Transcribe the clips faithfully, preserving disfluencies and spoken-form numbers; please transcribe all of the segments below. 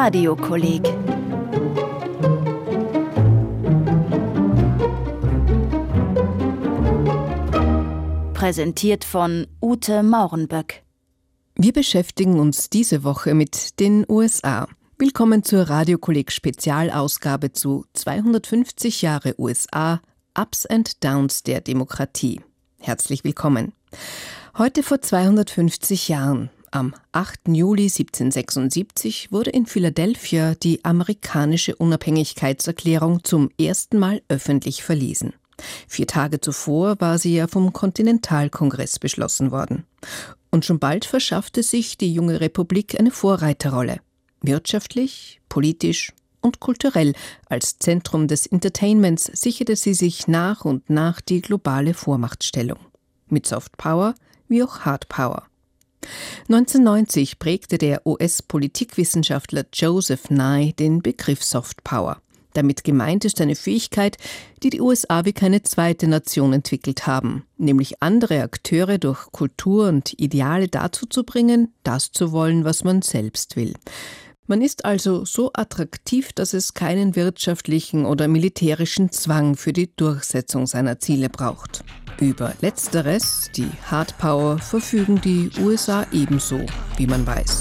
Radiokolleg. Präsentiert von Ute Maurenböck. Wir beschäftigen uns diese Woche mit den U S A. Willkommen zur Radiokolleg-Spezialausgabe zu zweihundertfünfzig Jahre U S A, Ups and Downs der Demokratie. Herzlich willkommen. Heute vor zweihundertfünfzig Jahren, am achten Juli siebzehnhundertsechsundsiebzig, wurde in Philadelphia die amerikanische Unabhängigkeitserklärung zum ersten Mal öffentlich verlesen. Vier Tage zuvor war sie ja vom Kontinentalkongress beschlossen worden. Und schon bald verschaffte sich die junge Republik eine Vorreiterrolle. Wirtschaftlich, politisch und kulturell als Zentrum des Entertainments sicherte sie sich nach und nach die globale Vormachtstellung. Mit Soft Power wie auch Hard Power. neunzehnhundertneunzig prägte der U S-Politikwissenschaftler Joseph Nye den Begriff Soft Power. Damit gemeint ist eine Fähigkeit, die die U S A wie keine zweite Nation entwickelt haben, nämlich andere Akteure durch Kultur und Ideale dazu zu bringen, das zu wollen, was man selbst will. Man ist also so attraktiv, dass es keinen wirtschaftlichen oder militärischen Zwang für die Durchsetzung seiner Ziele braucht. Über Letzteres, die Hard Power, verfügen die U S A ebenso, wie man weiß.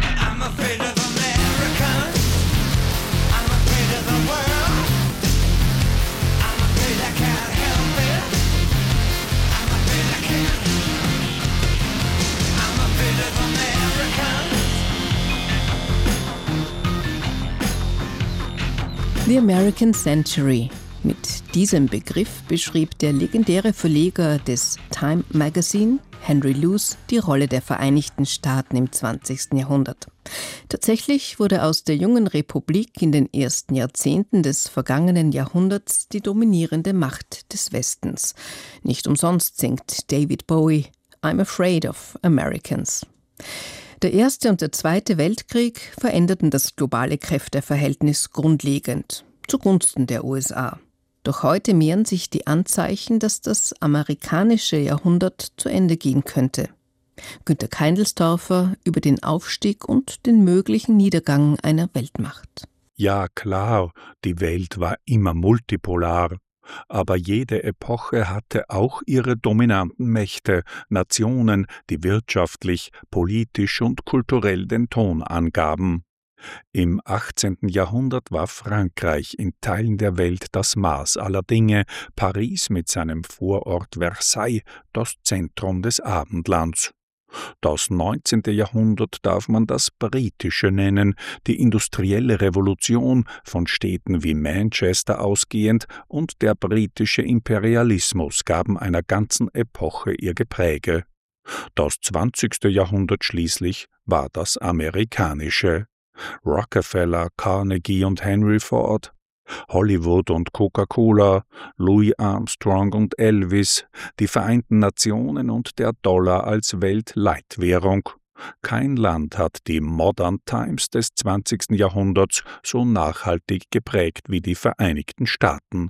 The American Century. Mit diesem Begriff beschrieb der legendäre Verleger des Time Magazine, Henry Luce, die Rolle der Vereinigten Staaten im zwanzigsten Jahrhundert. Tatsächlich wurde aus der jungen Republik in den ersten Jahrzehnten des vergangenen Jahrhunderts die dominierende Macht des Westens. Nicht umsonst singt David Bowie "I'm afraid of Americans". Der Erste und der Zweite Weltkrieg veränderten das globale Kräfteverhältnis grundlegend, zugunsten der U S A. Doch heute mehren sich die Anzeichen, dass das amerikanische Jahrhundert zu Ende gehen könnte. Günter Keindelstorfer über den Aufstieg und den möglichen Niedergang einer Weltmacht. Ja, klar, die Welt war immer multipolar. Aber jede Epoche hatte auch ihre dominanten Mächte, Nationen, die wirtschaftlich, politisch und kulturell den Ton angaben. Im achtzehnten Jahrhundert war Frankreich in Teilen der Welt das Maß aller Dinge, Paris mit seinem Vorort Versailles das Zentrum des Abendlands. Das neunzehnte Jahrhundert darf man das britische nennen, die industrielle Revolution, von Städten wie Manchester ausgehend, und der britische Imperialismus gaben einer ganzen Epoche ihr Gepräge. Das zwanzigste Jahrhundert schließlich war das amerikanische. Rockefeller, Carnegie und Henry Ford, Hollywood und Coca-Cola, Louis Armstrong und Elvis, die Vereinten Nationen und der Dollar als Weltleitwährung. Kein Land hat die Modern Times des zwanzigsten Jahrhunderts so nachhaltig geprägt wie die Vereinigten Staaten.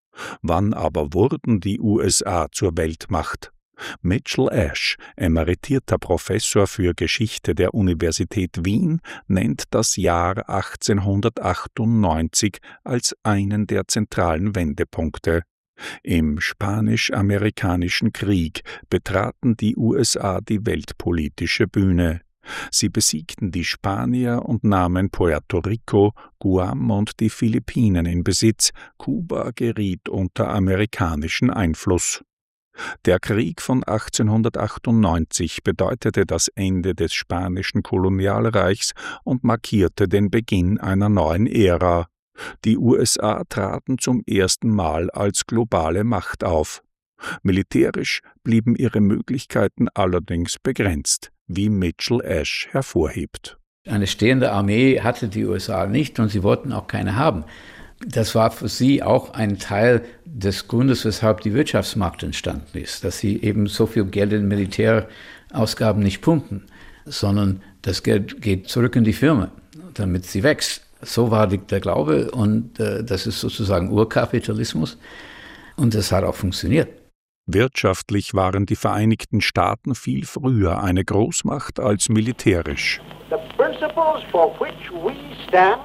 Wann aber wurden die U S A zur Weltmacht? Mitchell Ash, emeritierter Professor für Geschichte der Universität Wien, nennt das Jahr achtzehnhundertachtundneunzig als einen der zentralen Wendepunkte. Im Spanisch-Amerikanischen Krieg betraten die U S A die weltpolitische Bühne. Sie besiegten die Spanier und nahmen Puerto Rico, Guam und die Philippinen in Besitz. Kuba geriet unter amerikanischen Einfluss. Der Krieg von achtzehnhundertachtundneunzig bedeutete das Ende des spanischen Kolonialreichs und markierte den Beginn einer neuen Ära. Die U S A traten zum ersten Mal als globale Macht auf. Militärisch blieben ihre Möglichkeiten allerdings begrenzt, wie Mitchell Ash hervorhebt. Eine stehende Armee hatte die U S A nicht und sie wollten auch keine haben. Das war für sie auch ein Teil des Grundes, weshalb die Wirtschaftsmacht entstanden ist, dass sie eben so viel Geld in Militärausgaben nicht pumpen, sondern das Geld geht zurück in die Firma, damit sie wächst. So war die, der Glaube und äh, das ist sozusagen Urkapitalismus und das hat auch funktioniert. Wirtschaftlich waren die Vereinigten Staaten viel früher eine Großmacht als militärisch. The principles for which we stand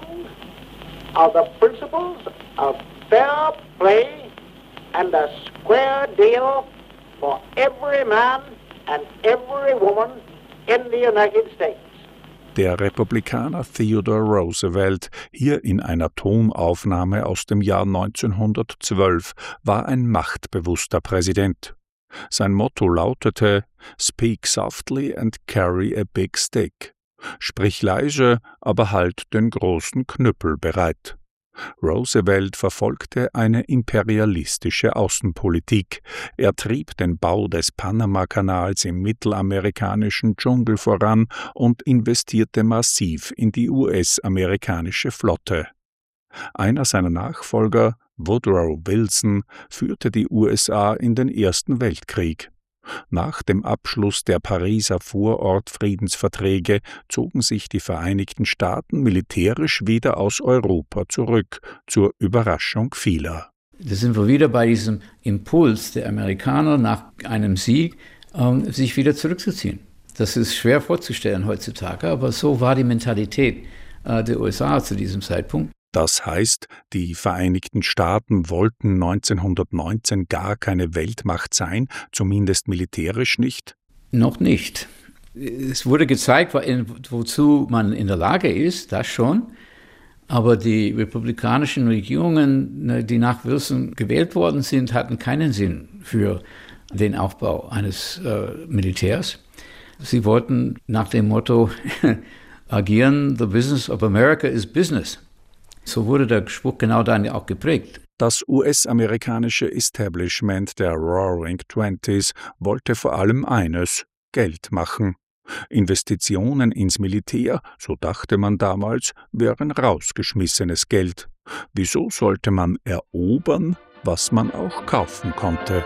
are the principles of fair play and a square deal for every man and every woman in the United States. Der Republikaner Theodore Roosevelt, hier in einer Tonaufnahme aus dem Jahr neunzehnhundertzwölf, war ein machtbewusster Präsident. Sein Motto lautete „Speak softly and carry a big stick“, sprich leise, aber halt den großen Knüppel bereit. Roosevelt verfolgte eine imperialistische Außenpolitik. Er trieb den Bau des Panamakanals im mittelamerikanischen Dschungel voran und investierte massiv in die U S-amerikanische Flotte. Einer seiner Nachfolger, Woodrow Wilson, führte die U S A in den Ersten Weltkrieg. Nach dem Abschluss der Pariser Vorortfriedensverträge zogen sich die Vereinigten Staaten militärisch wieder aus Europa zurück, zur Überraschung vieler. Da sind wir wieder bei diesem Impuls der Amerikaner nach einem Sieg, ähm, sich wieder zurückzuziehen. Das ist schwer vorzustellen heutzutage, aber so war die Mentalität äh, der U S A zu diesem Zeitpunkt. Das heißt, die Vereinigten Staaten wollten neunzehnhundertneunzehn gar keine Weltmacht sein, zumindest militärisch nicht? Noch nicht. Es wurde gezeigt, wozu man in der Lage ist, das schon. Aber die republikanischen Regierungen, die nach Wilson gewählt worden sind, hatten keinen Sinn für den Aufbau eines äh, Militärs. Sie wollten nach dem Motto agieren, the business of America is business. So wurde der Spruch genau dann auch geprägt. Das U S-amerikanische Establishment der Roaring Twenties wollte vor allem eines: Geld machen. Investitionen ins Militär, so dachte man damals, wären rausgeschmissenes Geld. Wieso sollte man erobern, was man auch kaufen konnte?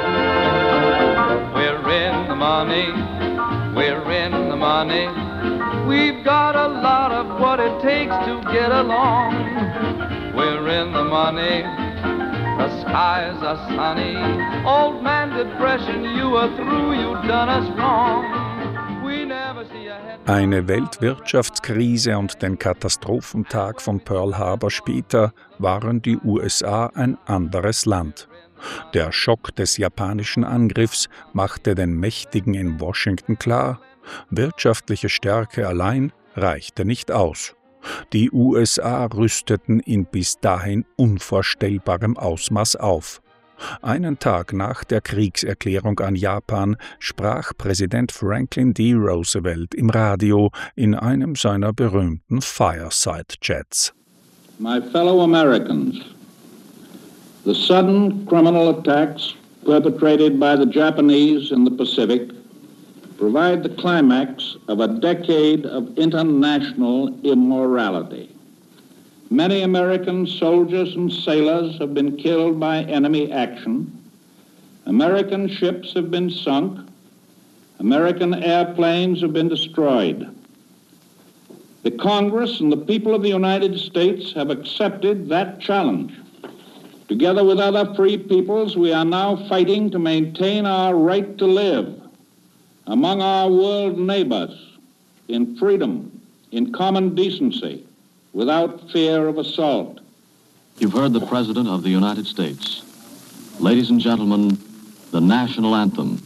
We're in the money, we're in the money. We've got a lot of what it takes to get along. We're in the money, the skies are sunny. Old man depression, you are through, you done us wrong. We never see ahead. Eine Weltwirtschaftskrise und den Katastrophentag von Pearl Harbor später waren die U S A ein anderes Land. Der Schock des japanischen Angriffs machte den Mächtigen in Washington klar: wirtschaftliche Stärke allein reichte nicht aus. Die U S A rüsteten in bis dahin unvorstellbarem Ausmaß auf. Einen Tag nach der Kriegserklärung an Japan sprach Präsident Franklin D. Roosevelt im Radio in einem seiner berühmten Fireside-Chats. My fellow Americans, the sudden criminal attacks perpetrated by the Japanese in the Pacific provide the climax of a decade of international immorality. Many American soldiers and sailors have been killed by enemy action. American ships have been sunk. American airplanes have been destroyed. The Congress and the people of the United States have accepted that challenge. Together with other free peoples, we are now fighting to maintain our right to live among our world neighbors, in freedom, in common decency, without fear of assault. You've heard the President of the United States. Ladies and gentlemen, the national anthem.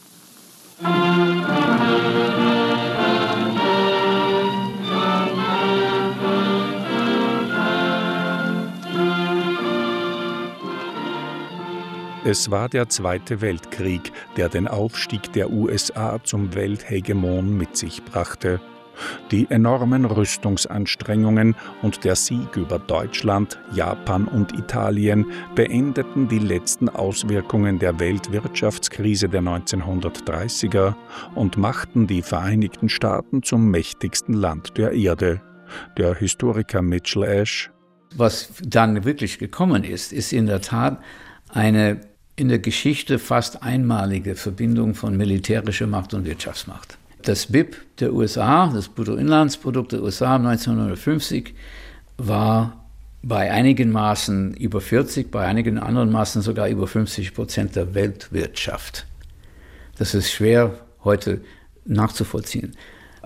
Es war der Zweite Weltkrieg, der den Aufstieg der U S A zum Welthegemon mit sich brachte. Die enormen Rüstungsanstrengungen und der Sieg über Deutschland, Japan und Italien beendeten die letzten Auswirkungen der Weltwirtschaftskrise der neunzehnhundertdreißiger und machten die Vereinigten Staaten zum mächtigsten Land der Erde. Der Historiker Mitchell Ash: Was dann wirklich gekommen ist, ist in der Tat eine in der Geschichte fast einmalige Verbindung von militärischer Macht und Wirtschaftsmacht. Das B I P der U S A, das Bruttoinlandsprodukt der U S A neunzehnhundertfünfzig, war bei einigen Maßen über vierzig, bei einigen anderen Maßen sogar über fünfzig Prozent der Weltwirtschaft. Das ist schwer heute nachzuvollziehen.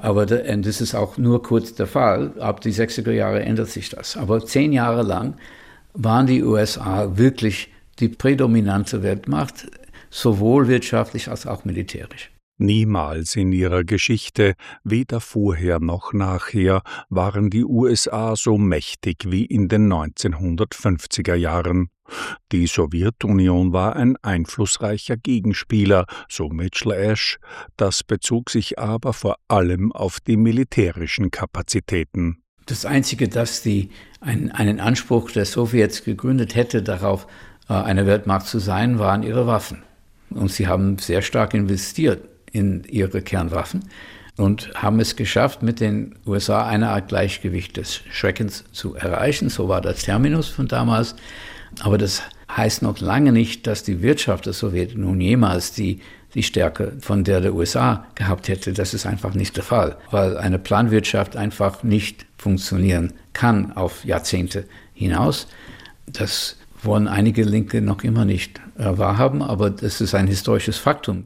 Aber das ist auch nur kurz der Fall. Ab die sechziger Jahre ändert sich das. Aber zehn Jahre lang waren die U S A wirklich die prädominante Weltmacht, sowohl wirtschaftlich als auch militärisch. Niemals in ihrer Geschichte, weder vorher noch nachher, waren die U S A so mächtig wie in den neunzehnhundertfünfziger Jahren. Die Sowjetunion war ein einflussreicher Gegenspieler, so Mitchell Ash, das bezog sich aber vor allem auf die militärischen Kapazitäten. Das Einzige, das die, ein, einen Anspruch der Sowjets gegründet hätte, darauf eine Weltmacht zu sein, waren ihre Waffen. Und sie haben sehr stark investiert in ihre Kernwaffen und haben es geschafft, mit den U S A eine Art Gleichgewicht des Schreckens zu erreichen. So war der Terminus von damals. Aber das heißt noch lange nicht, dass die Wirtschaft der Sowjetunion jemals die, die Stärke von der der U S A gehabt hätte. Das ist einfach nicht der Fall, weil eine Planwirtschaft einfach nicht funktionieren kann auf Jahrzehnte hinaus. Das wollen einige Linke noch immer nicht äh, wahrhaben, aber das ist ein historisches Faktum.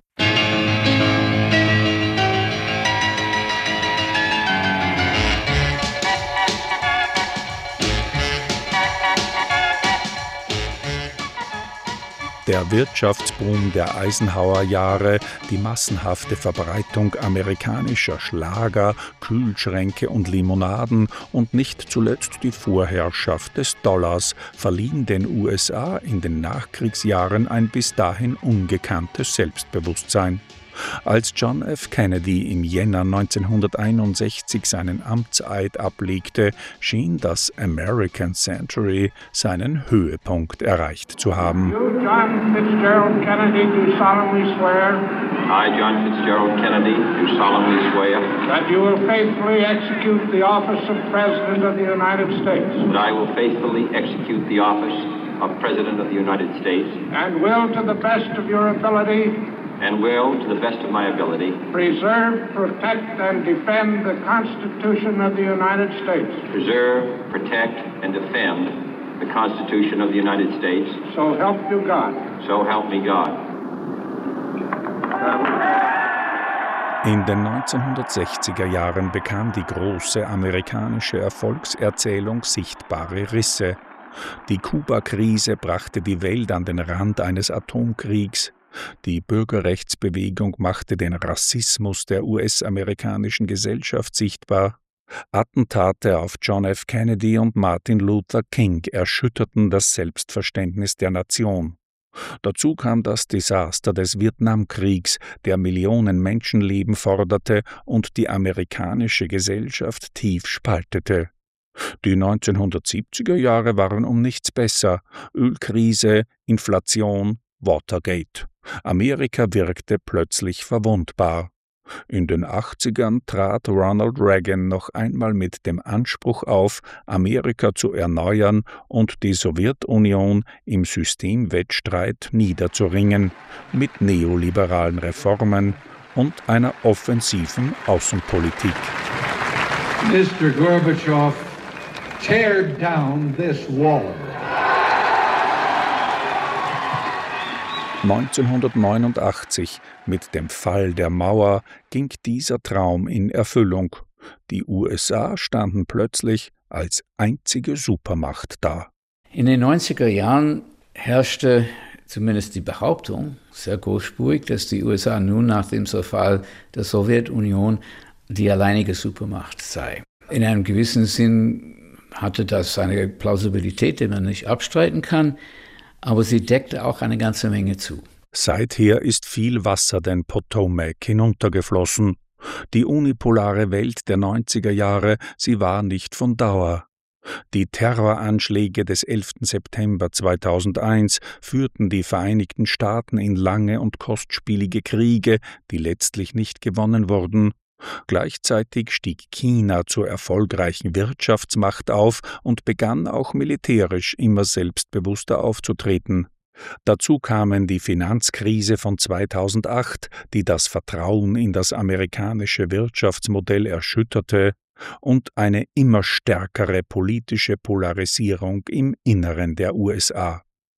Der Wirtschaftsboom der Eisenhower-Jahre, die massenhafte Verbreitung amerikanischer Schlager, Kühlschränke und Limonaden und nicht zuletzt die Vorherrschaft des Dollars verliehen den U S A in den Nachkriegsjahren ein bis dahin ungekanntes Selbstbewusstsein. Als John F. Kennedy im Jänner neunzehnhunderteinundsechzig seinen Amtseid ablegte, schien das American Century seinen Höhepunkt erreicht zu haben. You, John Fitzgerald Kennedy, do solemnly swear. I, John Fitzgerald Kennedy, do solemnly swear that you will faithfully execute the office of President of the United States. that I will faithfully execute the office of President of the United States And will, to the best of your ability, and will, to the best of my ability, preserve, protect, and defend the Constitution of the United States. preserve, protect, and defend the Constitution of the United States. So help you God. So help me God. In den neunzehnhundertsechziger Jahren bekam die große amerikanische Erfolgserzählung sichtbare Risse. Die Kuba-Krise brachte die Welt an den Rand eines Atomkriegs. Die Bürgerrechtsbewegung machte den Rassismus der U S-amerikanischen Gesellschaft sichtbar. Attentate auf John F. Kennedy und Martin Luther King erschütterten das Selbstverständnis der Nation. Dazu kam das Desaster des Vietnamkriegs, der Millionen Menschenleben forderte und die amerikanische Gesellschaft tief spaltete. Die neunzehnhundertsiebziger Jahre waren um nichts besser. Ölkrise, Inflation, Watergate. Amerika wirkte plötzlich verwundbar. In den achtzigern trat Ronald Reagan noch einmal mit dem Anspruch auf, Amerika zu erneuern und die Sowjetunion im Systemwettstreit niederzuringen, mit neoliberalen Reformen und einer offensiven Außenpolitik. Mister Gorbatschow, tear down this wall. neunzehnhundertneunundachtzig, mit dem Fall der Mauer, ging dieser Traum in Erfüllung. Die U S A standen plötzlich als einzige Supermacht da. In den neunziger Jahren herrschte zumindest die Behauptung, sehr großspurig, dass die U S A nun nach dem Zerfall der Sowjetunion die alleinige Supermacht sei. In einem gewissen Sinn hatte das eine Plausibilität, die man nicht abstreiten kann, aber sie deckte auch eine ganze Menge zu. Seither ist viel Wasser den Potomac hinuntergeflossen. Die unipolare Welt der neunziger Jahre, sie war nicht von Dauer. Die Terroranschläge des elften September zweitausendeins führten die Vereinigten Staaten in lange und kostspielige Kriege, die letztlich nicht gewonnen wurden. Gleichzeitig stieg China zur erfolgreichen Wirtschaftsmacht auf und begann auch militärisch immer selbstbewusster aufzutreten. Dazu kamen die Finanzkrise von zweitausendacht, die das Vertrauen in das amerikanische Wirtschaftsmodell erschütterte, und eine immer stärkere politische Polarisierung im Inneren der U S A.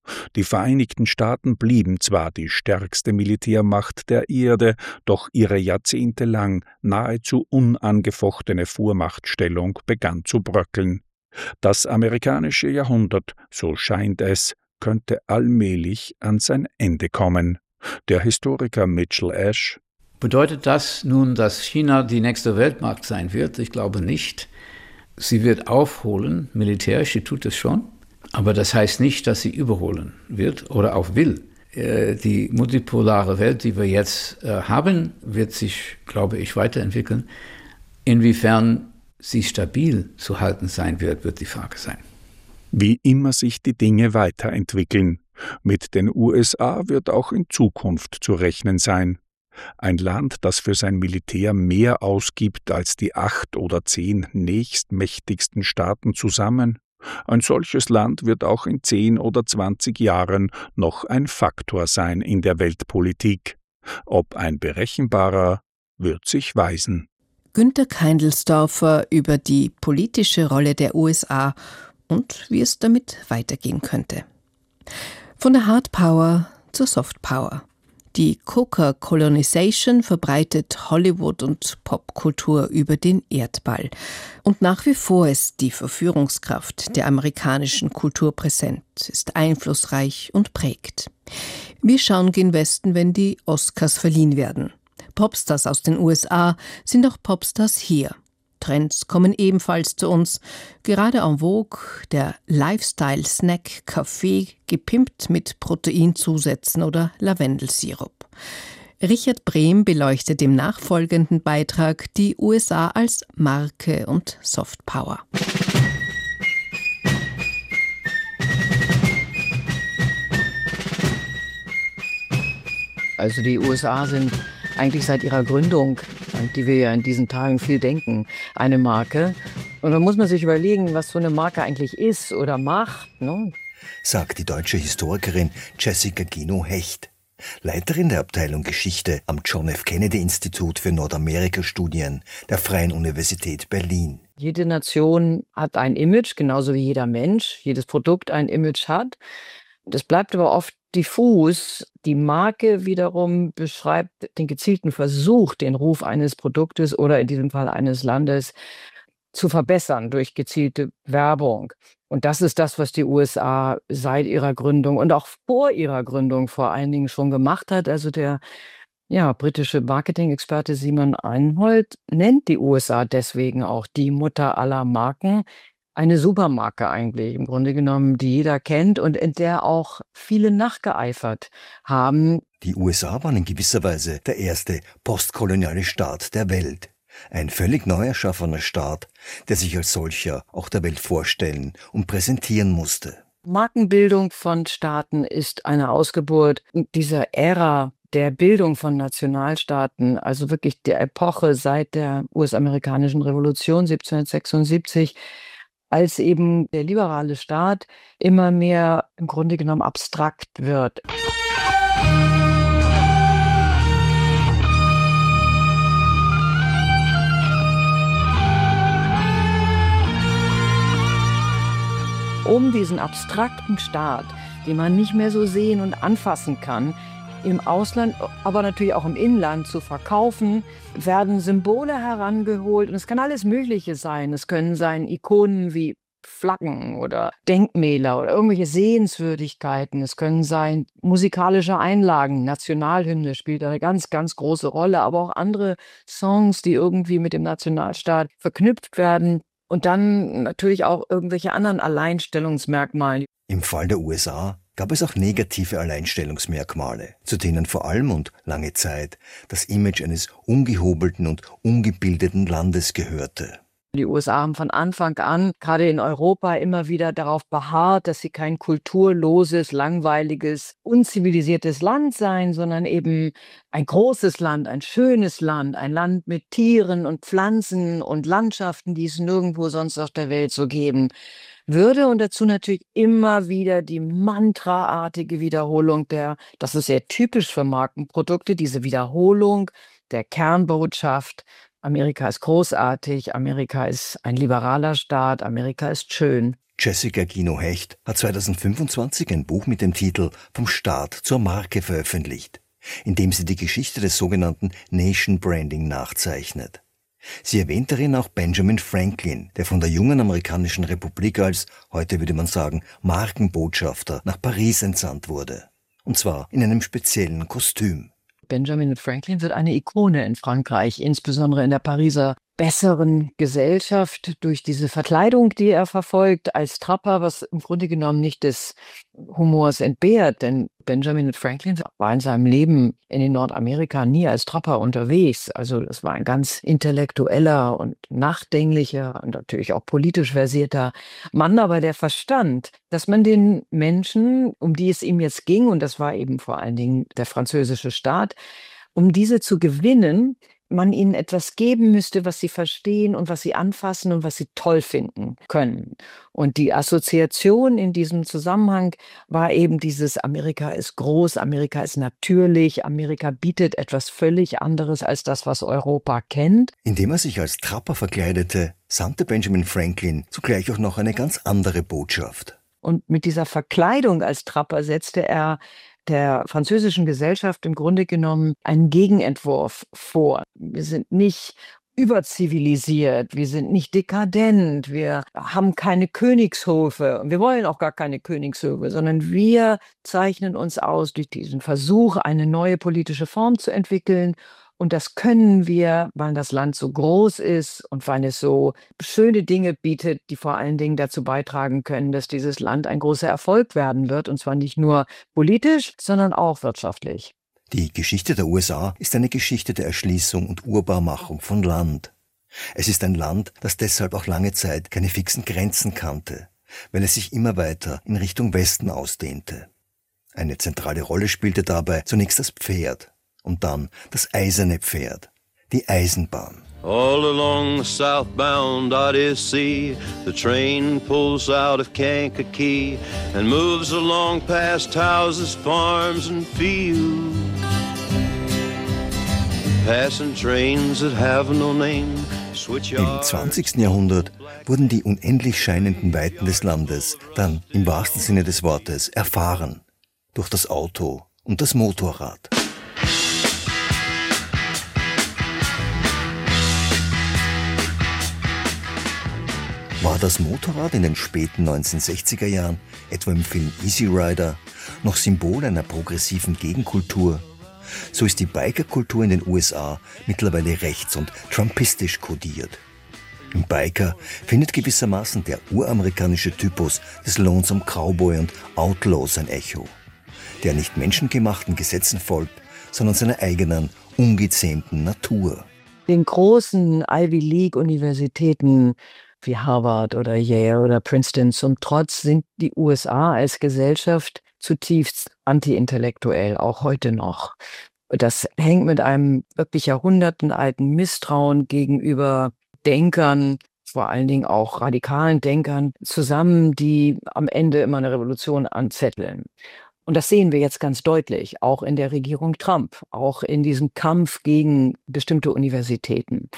Die Vereinigten Staaten blieben zwar die stärkste Militärmacht der Erde, doch ihre jahrzehntelang nahezu unangefochtene Vormachtstellung begann zu bröckeln. Das amerikanische Jahrhundert, so scheint es, könnte allmählich an sein Ende kommen. Der Historiker Mitchell Ash: Bedeutet das nun, dass China die nächste Weltmacht sein wird? Ich glaube nicht. Sie wird aufholen, militärisch, sie tut es schon, aber das heißt nicht, dass sie überholen wird oder auch will. Äh, die multipolare Welt, die wir jetzt äh, haben, wird sich, glaube ich, weiterentwickeln. Inwiefern sie stabil zu halten sein wird, wird die Frage sein. Wie immer sich die Dinge weiterentwickeln. Mit den U S A wird auch in Zukunft zu rechnen sein. Ein Land, das für sein Militär mehr ausgibt als die acht oder zehn nächstmächtigsten Staaten zusammen. Ein solches Land wird auch in zehn oder zwanzig Jahren noch ein Faktor sein in der Weltpolitik. Ob ein berechenbarer, wird sich weisen. Günter Keindelsdorfer über die politische Rolle der U S A und wie es damit weitergehen könnte. Von der Hard Power zur Soft Power. Die Coca-Colonization verbreitet Hollywood und Popkultur über den Erdball. Und nach wie vor ist die Verführungskraft der amerikanischen Kultur präsent, ist einflussreich und prägt. Wir schauen gen Westen, wenn die Oscars verliehen werden. Popstars aus den U S A sind auch Popstars hier. Trends kommen ebenfalls zu uns. Gerade en vogue der Lifestyle-Snack Kaffee, gepimpt mit Proteinzusätzen oder Lavendelsirup. Richard Brehm beleuchtet im nachfolgenden Beitrag die U S A als Marke und Softpower. Also die U S A sind eigentlich seit ihrer Gründung, an die wir ja in diesen Tagen viel denken, eine Marke. Und da muss man sich überlegen, was so eine Marke eigentlich ist oder macht, ne? Sagt die deutsche Historikerin Jessica Gino-Hecht, Leiterin der Abteilung Geschichte am John F. Kennedy Institut für Nordamerika-Studien der Freien Universität Berlin. Jede Nation hat ein Image, genauso wie jeder Mensch, jedes Produkt ein Image hat. Das bleibt aber oft diffus. Die Marke wiederum beschreibt den gezielten Versuch, den Ruf eines Produktes oder in diesem Fall eines Landes zu verbessern durch gezielte Werbung. Und das ist das, was die U S A seit ihrer Gründung und auch vor ihrer Gründung vor allen Dingen schon gemacht hat. Also der ja, britische Marketing-Experte Simon Einhold nennt die U S A deswegen auch die Mutter aller Marken. Eine Supermarke eigentlich, im Grunde genommen, die jeder kennt und in der auch viele nachgeeifert haben. Die U S A waren in gewisser Weise der erste postkoloniale Staat der Welt. Ein völlig neu erschaffener Staat, der sich als solcher auch der Welt vorstellen und präsentieren musste. Markenbildung von Staaten ist eine Ausgeburt dieser Ära der Bildung von Nationalstaaten, also wirklich der Epoche seit der U S-amerikanischen Revolution siebzehnhundertsechsundsiebzig, als eben der liberale Staat immer mehr im Grunde genommen abstrakt wird. Um diesen abstrakten Staat, den man nicht mehr so sehen und anfassen kann, im Ausland, aber natürlich auch im Inland zu verkaufen, werden Symbole herangeholt und es kann alles Mögliche sein. Es können sein Ikonen wie Flaggen oder Denkmäler oder irgendwelche Sehenswürdigkeiten. Es können sein musikalische Einlagen. Nationalhymne spielt eine ganz, ganz große Rolle, aber auch andere Songs, die irgendwie mit dem Nationalstaat verknüpft werden. Und dann natürlich auch irgendwelche anderen Alleinstellungsmerkmale. Im Fall der U S A gab es auch negative Alleinstellungsmerkmale, zu denen vor allem und lange Zeit das Image eines ungehobelten und ungebildeten Landes gehörte. Die U S A haben von Anfang an, gerade in Europa, immer wieder darauf beharrt, dass sie kein kulturloses, langweiliges, unzivilisiertes Land seien, sondern eben ein großes Land, ein schönes Land, ein Land mit Tieren und Pflanzen und Landschaften, die es nirgendwo sonst auf der Welt so geben würde. Und dazu natürlich immer wieder die mantraartige Wiederholung der, das ist sehr typisch für Markenprodukte, diese Wiederholung der Kernbotschaft Amerika ist großartig, Amerika ist ein liberaler Staat, Amerika ist schön. Jessica Gino-Hecht hat zweitausendfünfundzwanzig ein Buch mit dem Titel »Vom Staat zur Marke« veröffentlicht, in dem sie die Geschichte des sogenannten Nation Branding nachzeichnet. Sie erwähnt darin auch Benjamin Franklin, der von der jungen amerikanischen Republik als, heute würde man sagen, Markenbotschafter nach Paris entsandt wurde. Und zwar in einem speziellen Kostüm. Benjamin Franklin wird eine Ikone in Frankreich, insbesondere in der Pariser besseren Gesellschaft durch diese Verkleidung, die er verfolgt, als Trapper, was im Grunde genommen nicht des Humors entbehrt, denn Benjamin Franklin war in seinem Leben in Nordamerika nie als Trapper unterwegs. Also das war ein ganz intellektueller und nachdenklicher und natürlich auch politisch versierter Mann, aber der verstand, dass man den Menschen, um die es ihm jetzt ging, und das war eben vor allen Dingen der französische Staat, um diese zu gewinnen, man ihnen etwas geben müsste, was sie verstehen und was sie anfassen und was sie toll finden können. Und die Assoziation in diesem Zusammenhang war eben dieses: Amerika ist groß, Amerika ist natürlich, Amerika bietet etwas völlig anderes als das, was Europa kennt. Indem er sich als Trapper verkleidete, sandte Benjamin Franklin zugleich auch noch eine ganz andere Botschaft. Und mit dieser Verkleidung als Trapper setzte er der französischen Gesellschaft im Grunde genommen einen Gegenentwurf vor. Wir sind nicht überzivilisiert, wir sind nicht dekadent, wir haben keine Königshöfe und wir wollen auch gar keine Königshöfe, sondern wir zeichnen uns aus durch diesen Versuch, eine neue politische Form zu entwickeln. Und das können wir, weil das Land so groß ist und weil es so schöne Dinge bietet, die vor allen Dingen dazu beitragen können, dass dieses Land ein großer Erfolg werden wird. Und zwar nicht nur politisch, sondern auch wirtschaftlich. Die Geschichte der U S A ist eine Geschichte der Erschließung und Urbarmachung von Land. Es ist ein Land, das deshalb auch lange Zeit keine fixen Grenzen kannte, weil es sich immer weiter in Richtung Westen ausdehnte. Eine zentrale Rolle spielte dabei zunächst das Pferd. Und dann das eiserne Pferd, die Eisenbahn. All along the southbound Odyssey, the train pulls out of Kankakee and moves along past houses, farms and fields. Passing trains that have no name. Im zwanzigsten Jahrhundert wurden die unendlich scheinenden Weiten des Landes dann im wahrsten Sinne des Wortes erfahren durch das Auto und das Motorrad. War das Motorrad in den späten neunzehnhundertsechziger Jahren, etwa im Film Easy Rider, noch Symbol einer progressiven Gegenkultur? So ist die Bikerkultur in den U S A mittlerweile rechts- und trumpistisch kodiert. Im Biker findet gewissermaßen der uramerikanische Typus des Lonesome Cowboy und Outlaw sein Echo, der nicht menschengemachten Gesetzen folgt, sondern seiner eigenen, ungezähmten Natur. Den großen Ivy League-Universitäten wie Harvard oder Yale oder Princeton zum Trotz sind die U S A als Gesellschaft zutiefst anti-intellektuell, auch heute noch. Das hängt mit einem wirklich jahrhundertenalten Misstrauen gegenüber Denkern, vor allen Dingen auch radikalen Denkern, zusammen, die am Ende immer eine Revolution anzetteln. Und das sehen wir jetzt ganz deutlich, auch in der Regierung Trump, auch in diesem Kampf gegen bestimmte Universitäten.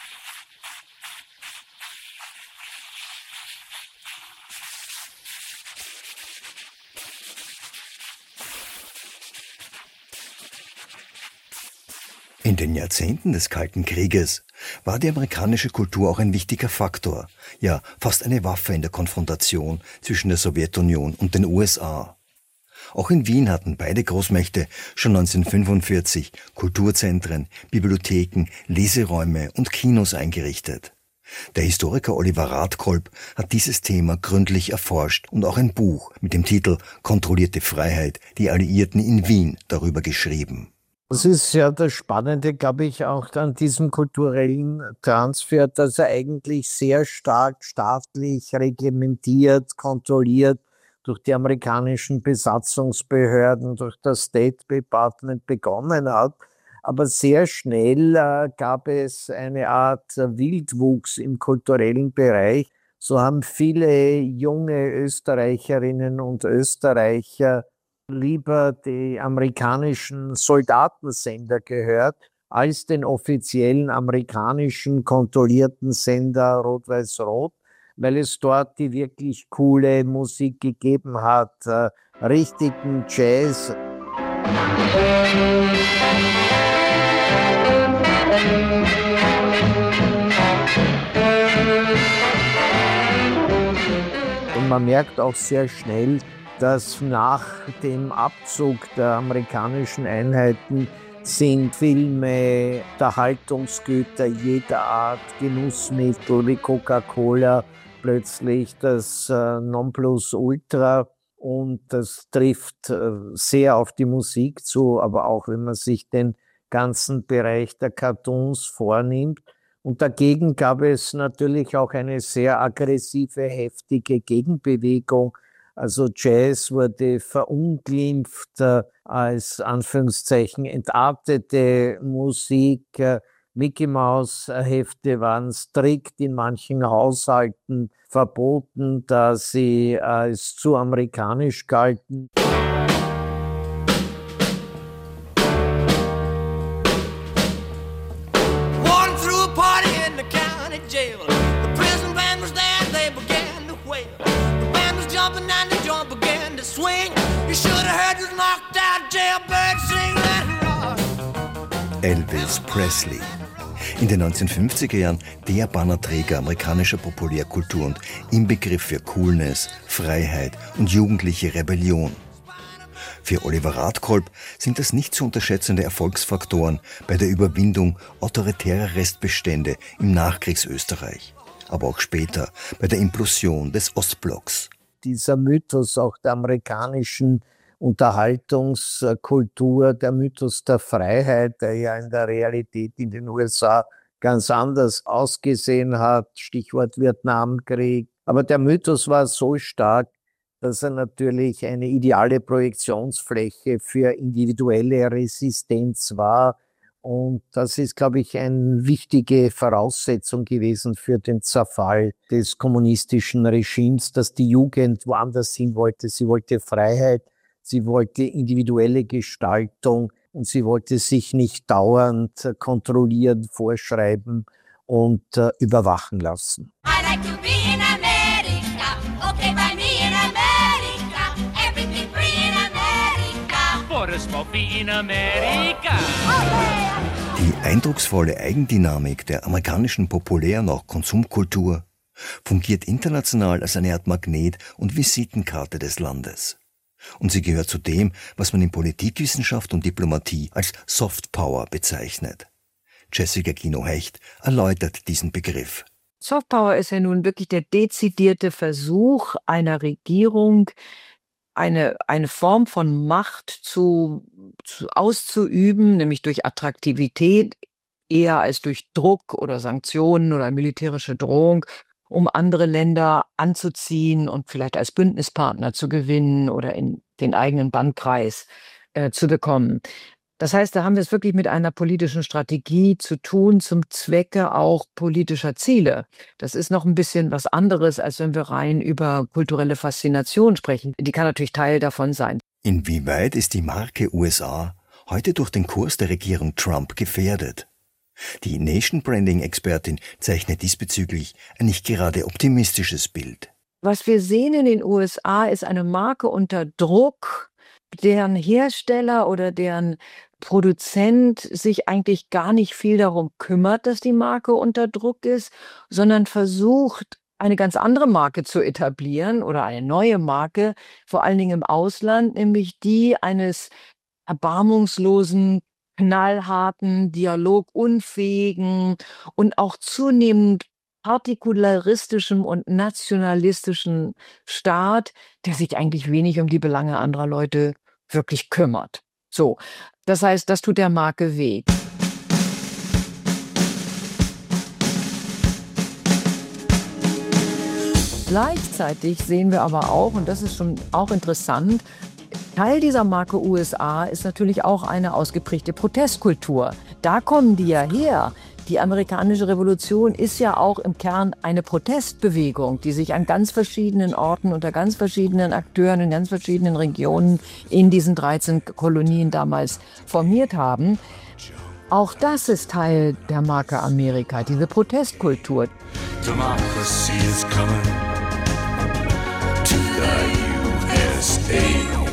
In den Jahrzehnten des Kalten Krieges war die amerikanische Kultur auch ein wichtiger Faktor, ja fast eine Waffe in der Konfrontation zwischen der Sowjetunion und den U S A. Auch in Wien hatten beide Großmächte schon neunzehnhundertfünfundvierzig Kulturzentren, Bibliotheken, Leseräume und Kinos eingerichtet. Der Historiker Oliver Radkolb hat dieses Thema gründlich erforscht und auch ein Buch mit dem Titel »Kontrollierte Freiheit, die Alliierten in Wien« darüber geschrieben. Das ist ja das Spannende, glaube ich, auch an diesem kulturellen Transfer, dass er eigentlich sehr stark staatlich reglementiert, kontrolliert durch die amerikanischen Besatzungsbehörden, durch das State Department begonnen hat. Aber sehr schnell äh, gab es eine Art äh, Wildwuchs im kulturellen Bereich. So haben viele junge Österreicherinnen und Österreicher lieber die amerikanischen Soldatensender gehört, als den offiziellen amerikanischen kontrollierten Sender Rot-Weiß-Rot, weil es dort die wirklich coole Musik gegeben hat, äh, richtigen Jazz. Und man merkt auch sehr schnell, dass nach dem Abzug der amerikanischen Einheiten sind Filme, Unterhaltungsgüter jeder Art, Genussmittel wie Coca-Cola plötzlich das äh, Nonplusultra. Und das trifft äh, sehr auf die Musik zu, aber auch wenn man sich den ganzen Bereich der Cartoons vornimmt. Und dagegen gab es natürlich auch eine sehr aggressive, heftige Gegenbewegung. Also Jazz wurde verunglimpft äh, als Anführungszeichen entartete Musik. Äh, Mickey Maus Hefte waren strikt in manchen Haushalten verboten, da sie als zu amerikanisch galten. Elvis Presley. In den neunzehnhundertfünfziger Jahren der Bannerträger amerikanischer Populärkultur und Inbegriff für Coolness, Freiheit und jugendliche Rebellion. Für Oliver Radkolb sind das nicht zu unterschätzende Erfolgsfaktoren bei der Überwindung autoritärer Restbestände im Nachkriegsösterreich, aber auch später bei der Implosion des Ostblocks. Dieser Mythos auch der amerikanischen Unterhaltungskultur, der Mythos der Freiheit, der ja in der Realität in den U S A ganz anders ausgesehen hat, Stichwort Vietnamkrieg. Aber der Mythos war so stark, dass er natürlich eine ideale Projektionsfläche für individuelle Resistenz war. Und das ist, glaube ich, eine wichtige Voraussetzung gewesen für den Zerfall des kommunistischen Regimes, dass die Jugend woanders hin wollte. Sie wollte Freiheit. Sie wollte individuelle Gestaltung und sie wollte sich nicht dauernd kontrollieren, vorschreiben und äh, überwachen lassen. I like to be in America, okay by me in America, everything free in America, for a smoke in America. Die eindrucksvolle Eigendynamik der amerikanischen Populär- und auch Konsumkultur fungiert international als eine Art Magnet und Visitenkarte des Landes. Und sie gehört zu dem, was man in Politikwissenschaft und Diplomatie als Soft Power bezeichnet. Jessica Kino-Hecht erläutert diesen Begriff. Soft Power ist ja nun wirklich der dezidierte Versuch einer Regierung, eine, eine Form von Macht zu, zu auszuüben, nämlich durch Attraktivität, eher als durch Druck oder Sanktionen oder militärische Drohung, um andere Länder anzuziehen und vielleicht als Bündnispartner zu gewinnen oder in den eigenen Bandkreis äh, zu bekommen. Das heißt, da haben wir es wirklich mit einer politischen Strategie zu tun, zum Zwecke auch politischer Ziele. Das ist noch ein bisschen was anderes, als wenn wir rein über kulturelle Faszination sprechen. Die kann natürlich Teil davon sein. Inwieweit ist die Marke U S A heute durch den Kurs der Regierung Trump gefährdet? Die Nation-Branding-Expertin zeichnet diesbezüglich ein nicht gerade optimistisches Bild. Was wir sehen in den U S A ist eine Marke unter Druck, deren Hersteller oder deren Produzent sich eigentlich gar nicht viel darum kümmert, dass die Marke unter Druck ist, sondern versucht, eine ganz andere Marke zu etablieren oder eine neue Marke, vor allen Dingen im Ausland, nämlich die eines erbarmungslosen, knallharten, dialogunfähigen und auch zunehmend partikularistischem und nationalistischem Staat, der sich eigentlich wenig um die Belange anderer Leute wirklich kümmert. So, das heißt, das tut der Marke weh. Gleichzeitig sehen wir aber auch, und das ist schon auch interessant, Teil dieser Marke U S A ist natürlich auch eine ausgeprägte Protestkultur. Da kommen die ja her. Die amerikanische Revolution ist ja auch im Kern eine Protestbewegung, die sich an ganz verschiedenen Orten unter ganz verschiedenen Akteuren in ganz verschiedenen Regionen in diesen dreizehn Kolonien damals formiert haben. Auch das ist Teil der Marke Amerika, diese Protestkultur. Democracy is coming to the U S A.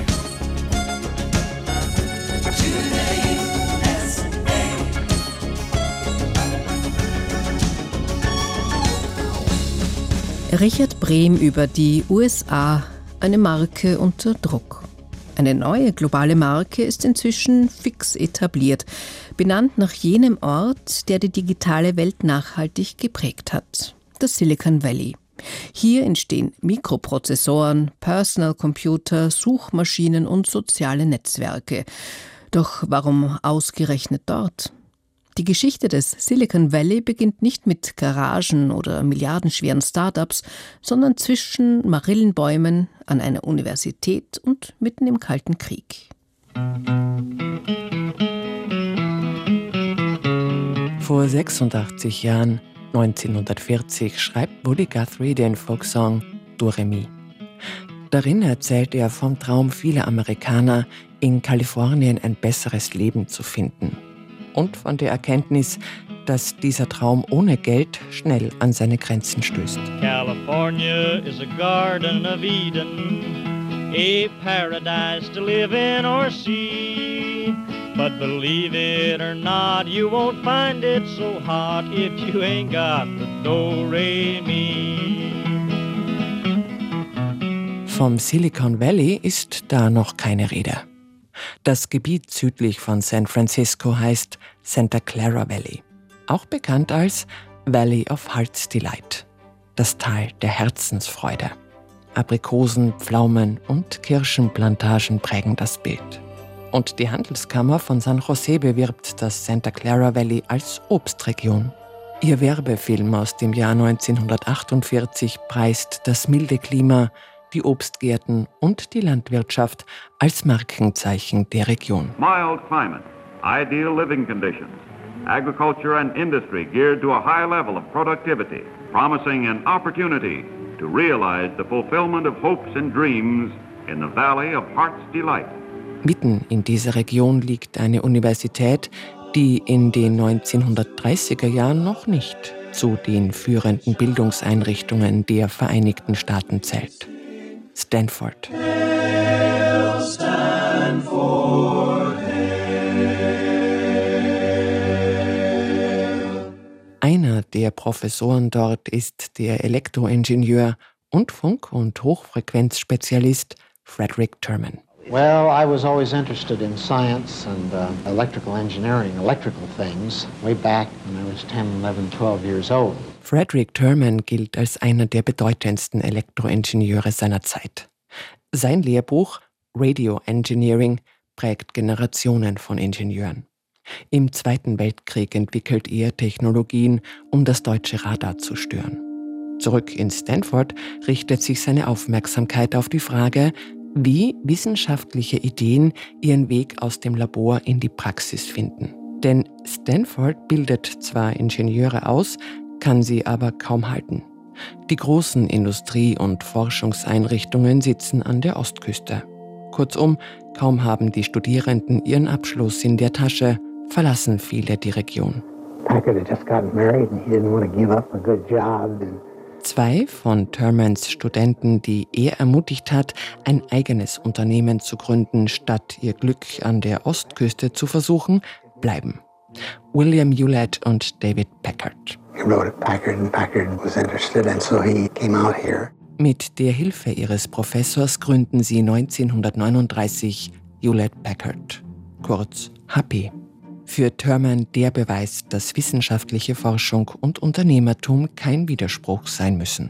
Richard Brehm über die U S A, eine Marke unter Druck. Eine neue globale Marke ist inzwischen fix etabliert, benannt nach jenem Ort, der die digitale Welt nachhaltig geprägt hat, das Silicon Valley. Hier entstehen Mikroprozessoren, Personal Computer, Suchmaschinen und soziale Netzwerke. Doch warum ausgerechnet dort? Die Geschichte des Silicon Valley beginnt nicht mit Garagen oder milliardenschweren Startups, sondern zwischen Marillenbäumen, an einer Universität und mitten im Kalten Krieg. Vor sechsundachtzig Jahren, neunzehnhundertvierzig, schreibt Woody Guthrie den Folksong Do Re Mi. Darin erzählt er vom Traum vieler Amerikaner, in Kalifornien ein besseres Leben zu finden. Und von der Erkenntnis, dass dieser Traum ohne Geld schnell an seine Grenzen stößt. California is a garden of Eden, a paradise to live in or see. But believe it or not, you won't find it so hot if you ain't got the Do-Re-Mi. Vom Silicon Valley ist da noch keine Rede. Das Gebiet südlich von San Francisco heißt Santa Clara Valley, auch bekannt als Valley of Heart's Delight, das Tal der Herzensfreude. Aprikosen, Pflaumen und Kirschenplantagen prägen das Bild. Und die Handelskammer von San Jose bewirbt das Santa Clara Valley als Obstregion. Ihr Werbefilm aus dem Jahr neunzehnhundertachtundvierzig preist das milde Klima, die Obstgärten und die Landwirtschaft als Markenzeichen der Region. Mild climate, ideal living conditions, agriculture and industry geared to a high level of productivity, promising an opportunity to realize the fulfillment of hopes and dreams in the Valley of Heart's Delight. Mitten in dieser Region liegt eine Universität, die in den neunzehnhundertdreißiger Jahren noch nicht zu den führenden Bildungseinrichtungen der Vereinigten Staaten zählt. Stanford. Hail Stanford, hail. Einer der Professoren dort ist der Elektroingenieur und Funk- und Hochfrequenzspezialist Frederick Terman. Well, I was always interested in science and uh, electrical engineering, electrical things, way back when I was ten, eleven, twelve years old. Frederick Terman gilt als einer der bedeutendsten Elektroingenieure seiner Zeit. Sein Lehrbuch Radio Engineering prägt Generationen von Ingenieuren. Im Zweiten Weltkrieg entwickelt er Technologien, um das deutsche Radar zu stören. Zurück in Stanford richtet sich seine Aufmerksamkeit auf die Frage, wie wissenschaftliche Ideen ihren Weg aus dem Labor in die Praxis finden. Denn Stanford bildet zwar Ingenieure aus, kann sie aber kaum halten. Die großen Industrie- und Forschungseinrichtungen sitzen an der Ostküste. Kurzum, kaum haben die Studierenden ihren Abschluss in der Tasche, verlassen viele die Region. Zwei von Termans Studenten, die er ermutigt hat, ein eigenes Unternehmen zu gründen, statt ihr Glück an der Ostküste zu versuchen, bleiben. William Hewlett und David Packard. Mit der Hilfe ihres Professors gründen sie neunzehnhundertneununddreißig Hewlett Packard, kurz H P. Für Terman der Beweis, dass wissenschaftliche Forschung und Unternehmertum kein Widerspruch sein müssen.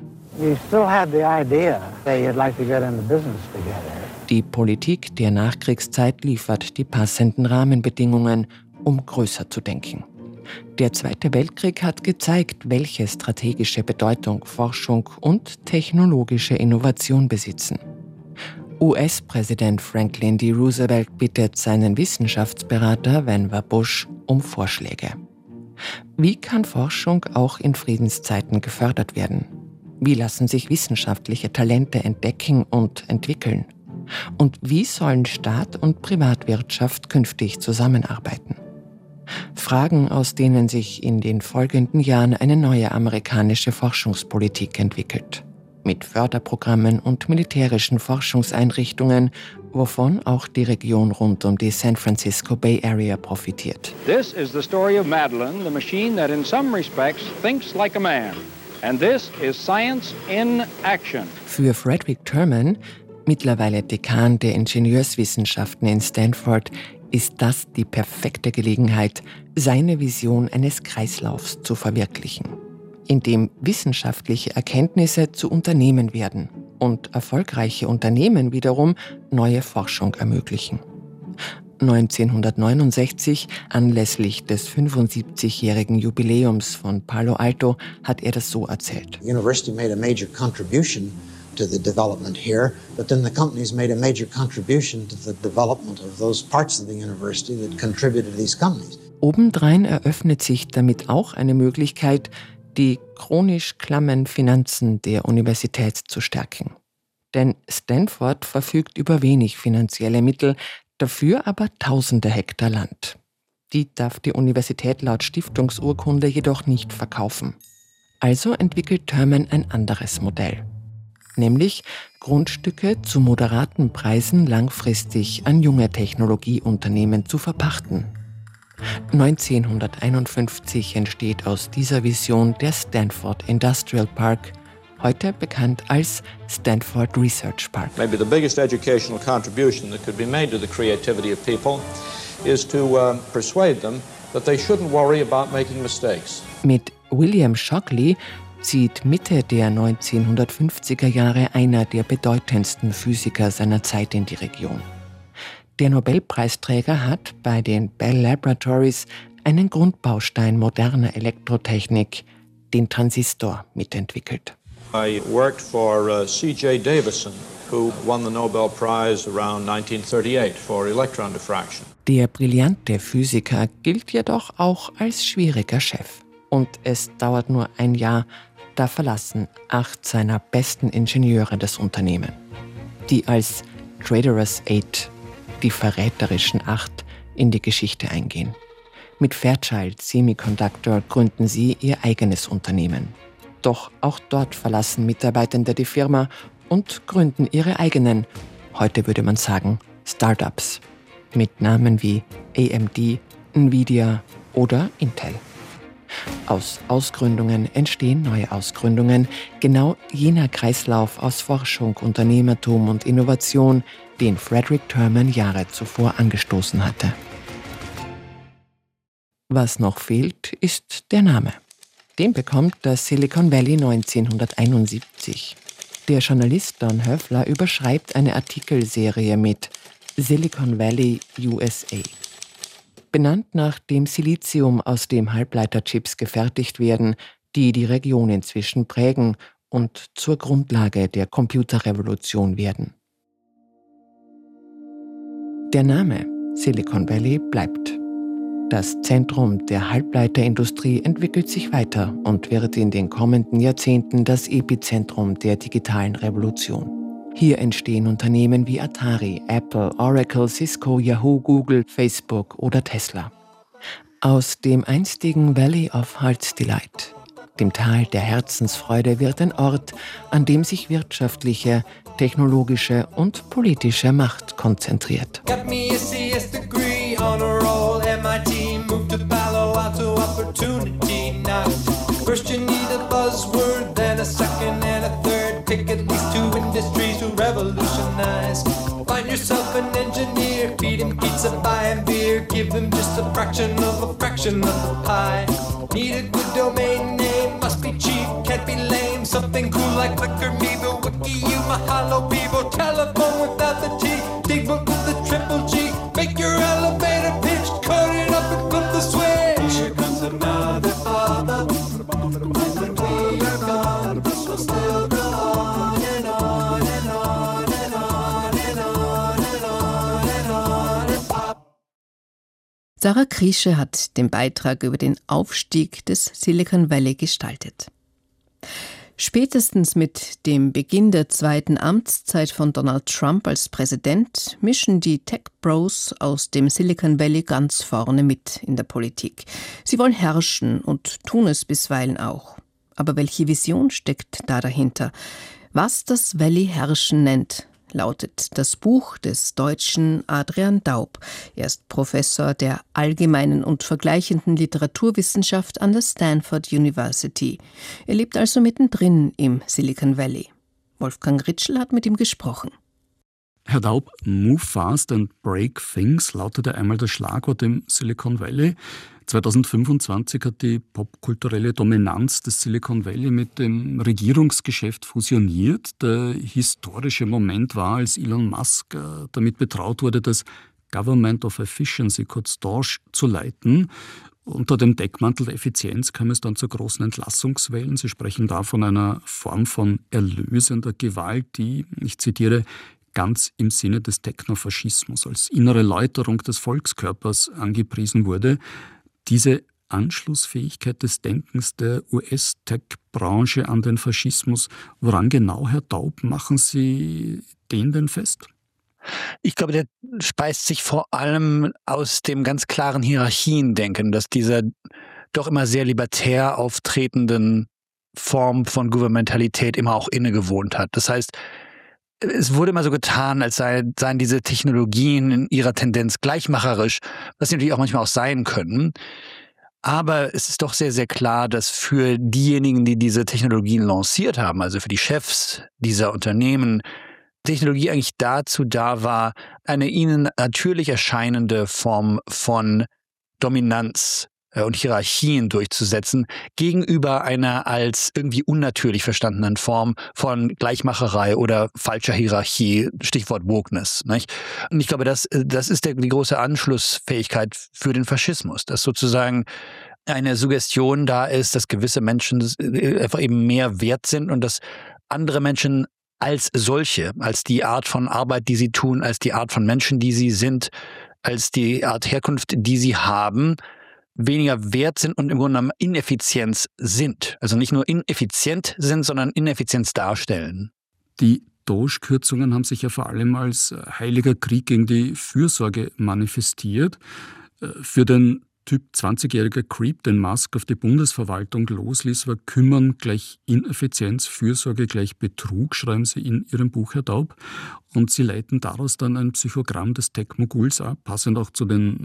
Die Politik der Nachkriegszeit liefert die passenden Rahmenbedingungen, um größer zu denken. Der Zweite Weltkrieg hat gezeigt, welche strategische Bedeutung Forschung und technologische Innovation besitzen. U S-Präsident Franklin D. Roosevelt bittet seinen Wissenschaftsberater Vannevar Bush um Vorschläge. Wie kann Forschung auch in Friedenszeiten gefördert werden? Wie lassen sich wissenschaftliche Talente entdecken und entwickeln? Und wie sollen Staat und Privatwirtschaft künftig zusammenarbeiten? Fragen, aus denen sich in den folgenden Jahren eine neue amerikanische Forschungspolitik entwickelt. Mit Förderprogrammen und militärischen Forschungseinrichtungen, wovon auch die Region rund um die San Francisco Bay Area profitiert. This is the story of Madeline, the machine that in some respects thinks like a man. And this is science in action. Für Frederick Terman, mittlerweile Dekan der Ingenieurswissenschaften in Stanford, ist das die perfekte Gelegenheit, seine Vision eines Kreislaufs zu verwirklichen, in dem wissenschaftliche Erkenntnisse zu Unternehmen werden und erfolgreiche Unternehmen wiederum neue Forschung ermöglichen. neunzehnhundertneunundsechzig, anlässlich des fünfundsiebzigjährigen Jubiläums von Palo Alto, hat er das so erzählt. The university made a major contribution to the development here, but then the companies made a major contribution to the development of those parts of the university that contributed to these companies. Obendrein eröffnet sich damit auch eine Möglichkeit, die chronisch klammen Finanzen der Universität zu stärken. Denn Stanford verfügt über wenig finanzielle Mittel, dafür aber tausende Hektar Land. Die darf die Universität laut Stiftungsurkunde jedoch nicht verkaufen. Also entwickelt Terman ein anderes Modell. Nämlich Grundstücke zu moderaten Preisen langfristig an junge Technologieunternehmen zu verpachten. neunzehnhunderteinundfünfzig entsteht aus dieser Vision der Stanford Industrial Park, heute bekannt als Stanford Research Park. Maybe the biggest educational contribution that could be made to the creativity of people is to uh, persuade them that they shouldn't worry about making mistakes. Mit William Shockley zieht Mitte der neunzehnhundertfünfziger Jahre einer der bedeutendsten Physiker seiner Zeit in die Region. Der Nobelpreisträger hat bei den Bell Laboratories einen Grundbaustein moderner Elektrotechnik, den Transistor, mitentwickelt. I worked for uh, C J Davison, who won the Nobel Prize around nineteen thirty-eight for electron diffraction. Der brillante Physiker gilt jedoch auch als schwieriger Chef. Und es dauert nur ein Jahr, da verlassen acht seiner besten Ingenieure das Unternehmen, die als Traitorous Eight, die verräterischen Acht, in die Geschichte eingehen. Mit Fairchild Semiconductor gründen sie ihr eigenes Unternehmen. Doch auch dort verlassen Mitarbeitende die Firma und gründen ihre eigenen, heute würde man sagen, Startups, mit Namen wie A M D, Nvidia oder Intel. Aus Ausgründungen entstehen neue Ausgründungen, genau jener Kreislauf aus Forschung, Unternehmertum und Innovation, den Frederick Terman Jahre zuvor angestoßen hatte. Was noch fehlt, ist der Name. Den bekommt das Silicon Valley neunzehnhunderteinundsiebzig. Der Journalist Don Höfler überschreibt eine Artikelserie mit Silicon Valley U S A. Benannt nach dem Silizium, aus dem Halbleiterchips gefertigt werden, die die Region inzwischen prägen und zur Grundlage der Computerrevolution werden. Der Name Silicon Valley bleibt. Das Zentrum der Halbleiterindustrie entwickelt sich weiter und wird in den kommenden Jahrzehnten das Epizentrum der digitalen Revolution. Hier entstehen Unternehmen wie Atari, Apple, Oracle, Cisco, Yahoo, Google, Facebook oder Tesla. Aus dem einstigen Valley of Heart's Delight, dem Tal der Herzensfreude, wird ein Ort, an dem sich wirtschaftliche, technologische und politische Macht konzentriert. Got me a C S degree on a roll. M I T moved to Palo Alto, opportunity now. First you need a buzzword, then a second and a third. Pick at least two industries to revolutionize. Find yourself an engineer, feed him pizza, buy him beer. Give him just a fraction of a fraction of the pie. Need a good domain name, must be cheap, can't be lame. Something cool like Flickr, Meebo, Wiki, you, Mahalo, Bebo. Telephone without the T, dig book with the triple G. Make your elevator pitch, cut it up and flip the switch. Here comes another father. When we are gone, this will still go on and on and on and on and on and on and on and on. Sarah Kriesche hat den Beitrag über den Aufstieg des Silicon Valley gestaltet. Spätestens mit dem Beginn der zweiten Amtszeit von Donald Trump als Präsident mischen die Tech-Bros aus dem Silicon Valley ganz vorne mit in der Politik. Sie wollen herrschen und tun es bisweilen auch. Aber welche Vision steckt da dahinter? Was das Valley Herrschen nennt, lautet das Buch des Deutschen Adrian Daub. Er ist Professor der allgemeinen und vergleichenden Literaturwissenschaft an der Stanford University. Er lebt also mittendrin im Silicon Valley. Wolfgang Ritschl hat mit ihm gesprochen. Herr Daub, Move fast and break things lautete einmal das Schlagwort im Silicon Valley. zweitausendfünfundzwanzig hat die popkulturelle Dominanz des Silicon Valley mit dem Regierungsgeschäft fusioniert. Der historische Moment war, als Elon Musk damit betraut wurde, das Government of Efficiency, kurz D O S C, zu leiten. Unter dem Deckmantel der Effizienz kam es dann zu großen Entlassungswellen. Sie sprechen da von einer Form von erlösender Gewalt, die, ich zitiere, ganz im Sinne des Technofaschismus als innere Läuterung des Volkskörpers angepriesen wurde. Diese Anschlussfähigkeit des Denkens der U S-Tech-Branche an den Faschismus, woran genau, Herr Daub, machen Sie den denn fest? Ich glaube, der speist sich vor allem aus dem ganz klaren Hierarchiendenken, dass dieser doch immer sehr libertär auftretenden Form von Gouvernementalität immer auch innegewohnt hat. Das heißt, es wurde immer so getan, als seien diese Technologien in ihrer Tendenz gleichmacherisch, was sie natürlich auch manchmal auch sein können. Aber es ist doch sehr, sehr klar, dass für diejenigen, die diese Technologien lanciert haben, also für die Chefs dieser Unternehmen, Technologie eigentlich dazu da war, eine ihnen natürlich erscheinende Form von Dominanz und Hierarchien durchzusetzen, gegenüber einer als irgendwie unnatürlich verstandenen Form von Gleichmacherei oder falscher Hierarchie, Stichwort Wokeness. Nicht? Und ich glaube, das, das ist der, die große Anschlussfähigkeit für den Faschismus, dass sozusagen eine Suggestion da ist, dass gewisse Menschen einfach eben mehr wert sind und dass andere Menschen als solche, als die Art von Arbeit, die sie tun, als die Art von Menschen, die sie sind, als die Art Herkunft, die sie haben, weniger wert sind und im Grunde genommen Ineffizienz sind. Also nicht nur ineffizient sind, sondern Ineffizienz darstellen. Die D O S C-Kürzungen haben sich ja vor allem als heiliger Krieg gegen die Fürsorge manifestiert. Für den Typ zwanzigjähriger Creep, den Musk auf die Bundesverwaltung losließ, war Kümmern gleich Ineffizienz, Fürsorge gleich Betrug, schreiben Sie in Ihrem Buch, Herr Daub. Und Sie leiten daraus dann ein Psychogramm des Tech-Moguls ab, passend auch zu den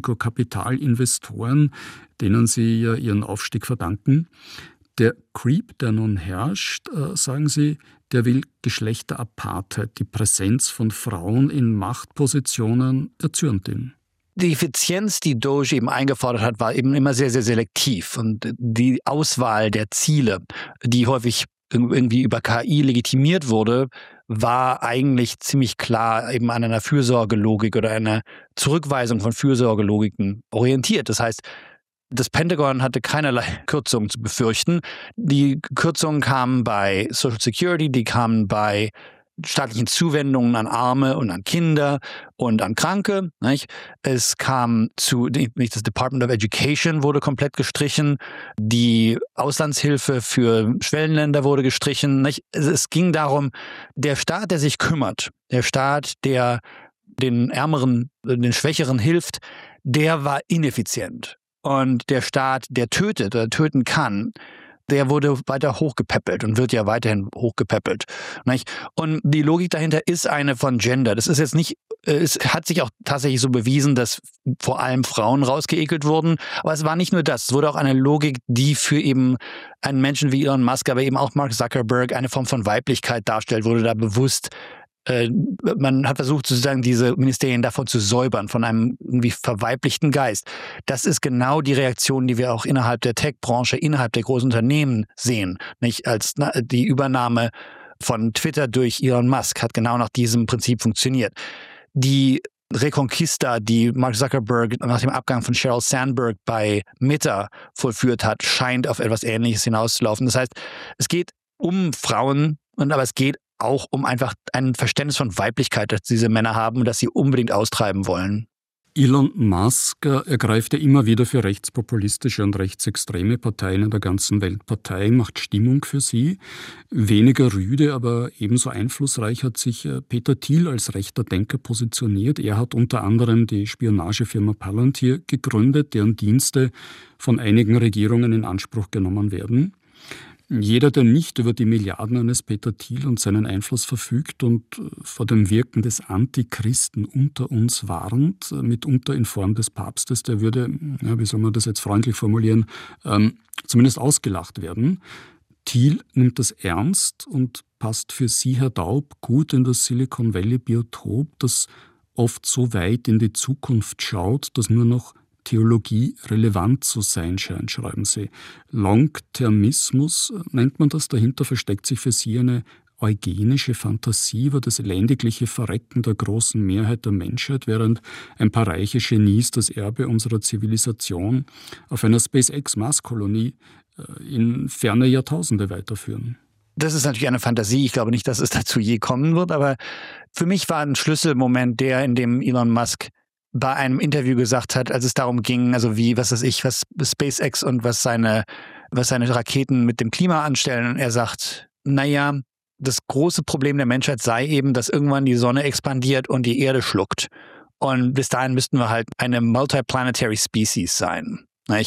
Risikokapitalinvestoren, denen Sie ja ihren Aufstieg verdanken. Der Creep, der nun herrscht, äh, sagen Sie, der will Geschlechterapartheid, die Präsenz von Frauen in Machtpositionen, erzürnt ihn. Die Effizienz, die Doge eben eingefordert hat, war eben immer sehr, sehr selektiv. Und die Auswahl der Ziele, die häufig irgendwie über K I legitimiert wurde, war eigentlich ziemlich klar eben an einer Fürsorgelogik oder einer Zurückweisung von Fürsorgelogiken orientiert. Das heißt, das Pentagon hatte keinerlei Kürzungen zu befürchten. Die Kürzungen kamen bei Social Security, die kamen bei staatlichen Zuwendungen an Arme und an Kinder und an Kranke. Nicht? Es kam zu, das Department of Education wurde komplett gestrichen, die Auslandshilfe für Schwellenländer wurde gestrichen. Nicht? Es ging darum, der Staat, der sich kümmert, der Staat, der den Ärmeren, den Schwächeren hilft, der war ineffizient. Und der Staat, der tötet oder töten kann, der wurde weiter hochgepäppelt und wird ja weiterhin hochgepäppelt. Nicht? Und die Logik dahinter ist eine von Gender. Das ist jetzt nicht, es hat sich auch tatsächlich so bewiesen, dass vor allem Frauen rausgeekelt wurden. Aber es war nicht nur das. Es wurde auch eine Logik, die für eben einen Menschen wie Elon Musk, aber eben auch Mark Zuckerberg eine Form von Weiblichkeit darstellt, wurde da bewusst. Man hat versucht, sozusagen diese Ministerien davon zu säubern, von einem irgendwie verweiblichten Geist. Das ist genau die Reaktion, die wir auch innerhalb der Tech-Branche, innerhalb der großen Unternehmen sehen. Nicht als die Übernahme von Twitter durch Elon Musk hat genau nach diesem Prinzip funktioniert. Die Reconquista, die Mark Zuckerberg nach dem Abgang von Sheryl Sandberg bei Meta vollführt hat, scheint auf etwas Ähnliches hinauszulaufen. Das heißt, es geht um Frauen, und aber es geht auch um einfach ein Verständnis von Weiblichkeit, das diese Männer haben und das sie unbedingt austreiben wollen. Elon Musk ergreift ja immer wieder für rechtspopulistische und rechtsextreme Parteien in der ganzen Welt Partei, macht Stimmung für sie. Weniger rüde, aber ebenso einflussreich hat sich Peter Thiel als rechter Denker positioniert. Er hat unter anderem die Spionagefirma Palantir gegründet, deren Dienste von einigen Regierungen in Anspruch genommen werden. Jeder, der nicht über die Milliarden eines Peter Thiel und seinen Einfluss verfügt und vor dem Wirken des Antichristen unter uns warnt, mitunter in Form des Papstes, der würde, ja, wie soll man das jetzt freundlich formulieren, ähm, zumindest ausgelacht werden. Thiel nimmt das ernst und passt für Sie, Herr Daub, gut in das Silicon Valley Biotop, das oft so weit in die Zukunft schaut, dass nur noch Theologie relevant zu sein scheint, schreiben Sie. Longtermismus nennt man das. Dahinter versteckt sich für Sie eine eugenische Fantasie über das elendigliche Verrecken der großen Mehrheit der Menschheit, während ein paar reiche Genies das Erbe unserer Zivilisation auf einer SpaceX-Marskolonie in ferne Jahrtausende weiterführen. Das ist natürlich eine Fantasie. Ich glaube nicht, dass es dazu je kommen wird. Aber für mich war ein Schlüsselmoment der, in dem Elon Musk bei einem Interview gesagt hat, als es darum ging, also wie, was weiß ich, was SpaceX und was seine, was seine Raketen mit dem Klima anstellen. Und er sagt, naja, das große Problem der Menschheit sei eben, dass irgendwann die Sonne expandiert und die Erde schluckt. Und bis dahin müssten wir halt eine multiplanetary Species sein.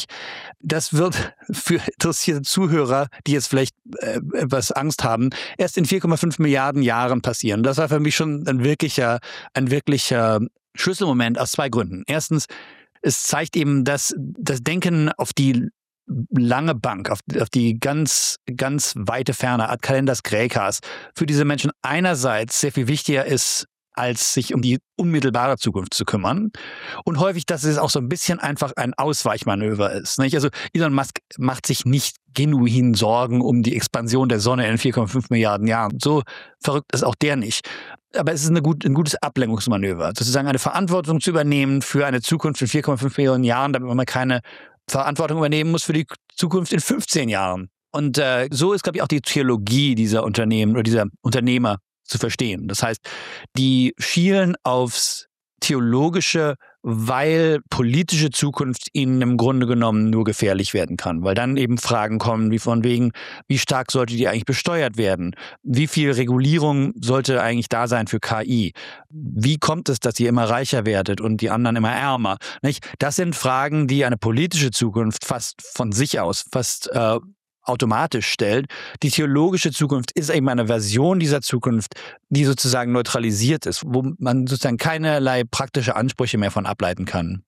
Das wird für interessierte Zuhörer, die jetzt vielleicht äh, etwas Angst haben, erst in vier Komma fünf Milliarden Jahren passieren. Das war für mich schon ein wirklicher, ein wirklicher Schlüsselmoment aus zwei Gründen. Erstens, es zeigt eben, dass das Denken auf die lange Bank, auf, auf die ganz, ganz weite Ferne, ad calendas graecas, für diese Menschen einerseits sehr viel wichtiger ist, als sich um die unmittelbare Zukunft zu kümmern. Und häufig, dass es auch so ein bisschen einfach ein Ausweichmanöver ist. Nicht? Also Elon Musk macht sich nicht genuin Sorgen um die Expansion der Sonne in vier Komma fünf Milliarden Jahren. So verrückt ist auch der nicht. Aber es ist eine gut, ein gutes Ablenkungsmanöver, sozusagen eine Verantwortung zu übernehmen für eine Zukunft in vier Komma fünf Millionen Jahren, damit man keine Verantwortung übernehmen muss für die Zukunft in fünfzehn Jahren. Und äh, so ist, glaube ich, auch die Theologie dieser Unternehmen oder dieser Unternehmer zu verstehen. Das heißt, die schielen aufs Theologische, weil politische Zukunft ihnen im Grunde genommen nur gefährlich werden kann. Weil dann eben Fragen kommen, wie von wegen, wie stark sollte die eigentlich besteuert werden? Wie viel Regulierung sollte eigentlich da sein für K I? Wie kommt es, dass ihr immer reicher werdet und die anderen immer ärmer? Nicht? Das sind Fragen, die eine politische Zukunft fast von sich aus, fast äh, automatisch stellt. Die theologische Zukunft ist eben eine Version dieser Zukunft, die sozusagen neutralisiert ist, wo man sozusagen keinerlei praktische Ansprüche mehr von ableiten kann.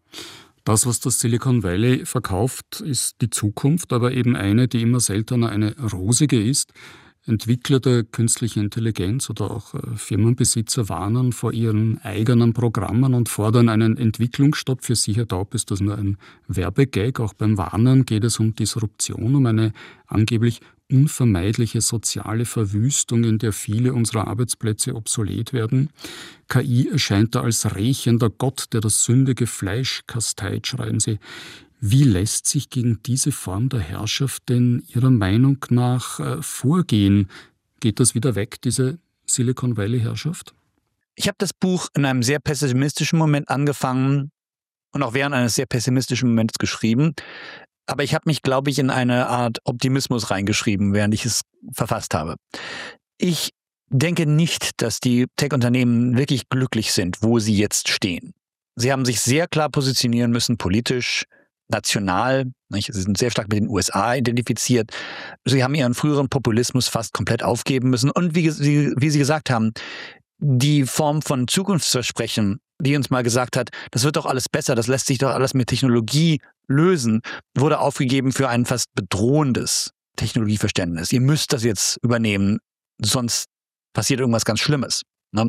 Das, was das Silicon Valley verkauft, ist die Zukunft, aber eben eine, die immer seltener eine rosige ist. Entwickler der künstlichen Intelligenz oder auch Firmenbesitzer warnen vor ihren eigenen Programmen und fordern einen Entwicklungsstopp. Für Sie, Herr Daub, ist das nur ein Werbegag. Auch beim Warnen geht es um Disruption, um eine angeblich unvermeidliche soziale Verwüstung, in der viele unserer Arbeitsplätze obsolet werden. K I erscheint da als rächender Gott, der das sündige Fleisch kasteit, schreiben Sie. Wie lässt sich gegen diese Form der Herrschaft denn Ihrer Meinung nach äh, vorgehen? Geht das wieder weg, diese Silicon Valley-Herrschaft? Ich habe das Buch in einem sehr pessimistischen Moment angefangen und auch während eines sehr pessimistischen Moments geschrieben. Aber ich habe mich, glaube ich, in eine Art Optimismus reingeschrieben, während ich es verfasst habe. Ich denke nicht, dass die Tech-Unternehmen wirklich glücklich sind, wo sie jetzt stehen. Sie haben sich sehr klar positionieren müssen, politisch, national, nicht? Sie sind sehr stark mit den U S A identifiziert. Sie haben ihren früheren Populismus fast komplett aufgeben müssen. Und wie, wie, wie Sie gesagt haben, die Form von Zukunftsversprechen, die uns mal gesagt hat, das wird doch alles besser, das lässt sich doch alles mit Technologie lösen, wurde aufgegeben für ein fast bedrohendes Technologieverständnis. Ihr müsst das jetzt übernehmen, sonst passiert irgendwas ganz Schlimmes. Ne?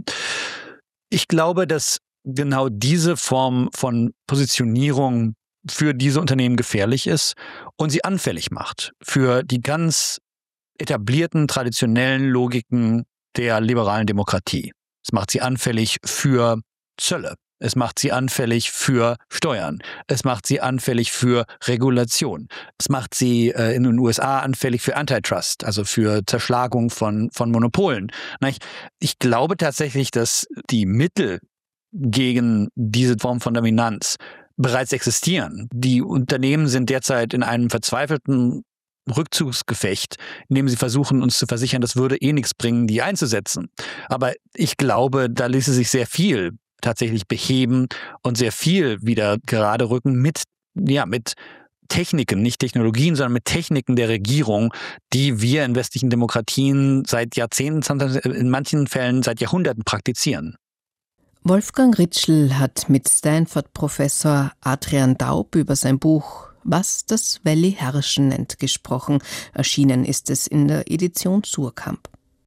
Ich glaube, dass genau diese Form von Positionierung für diese Unternehmen gefährlich ist und sie anfällig macht für die ganz etablierten, traditionellen Logiken der liberalen Demokratie. Es macht sie anfällig für Zölle. Es macht sie anfällig für Steuern. Es macht sie anfällig für Regulation. Es macht sie äh, in den U S A anfällig für Antitrust, also für Zerschlagung von, von Monopolen. Ich glaube tatsächlich, dass die Mittel, gegen diese Form von Dominanz bereits existieren. Die Unternehmen sind derzeit in einem verzweifelten Rückzugsgefecht, in dem sie versuchen, uns zu versichern, das würde eh nichts bringen, die einzusetzen. Aber ich glaube, da ließe sich sehr viel tatsächlich beheben und sehr viel wieder gerade rücken mit, ja, mit Techniken, nicht Technologien, sondern mit Techniken der Regierung, die wir in westlichen Demokratien seit Jahrzehnten, in manchen Fällen seit Jahrhunderten praktizieren. Wolfgang Ritschl hat mit Stanford-Professor Adrian Daub über sein Buch Was das Valley herrschen nennt gesprochen. Erschienen ist es in der Edition Suhrkamp.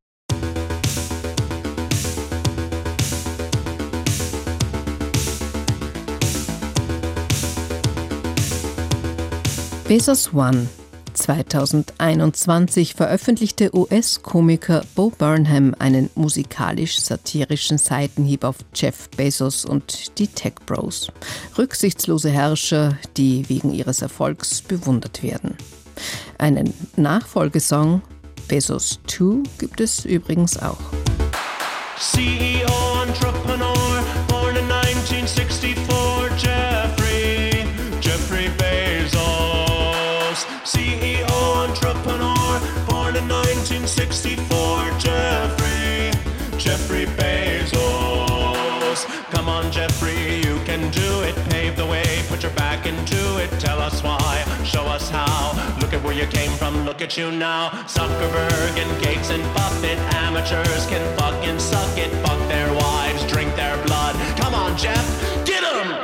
Bezos One. zweitausendeinundzwanzig veröffentlichte U S-Komiker Bo Burnham einen musikalisch-satirischen Seitenhieb auf Jeff Bezos und die Tech Bros. Rücksichtslose Herrscher, die wegen ihres Erfolgs bewundert werden. Einen Nachfolgesong, Bezos zwei, gibt es übrigens auch. C E O, entrepreneur, born in nineteen sixty-four, Jeffrey, Jeffrey Bezos. C E O, entrepreneur, born in nineteen sixty-four, Jeffrey, Jeffrey Bezos. Come on, Jeffrey, you can do it. Pave the way, put your back into it. Tell us why, show us how. Look at where you came from, look at you now. Zuckerberg and Gates and Buffett, amateurs can fucking suck it. Fuck their wives, drink their blood. Come on, Jeff, get 'em!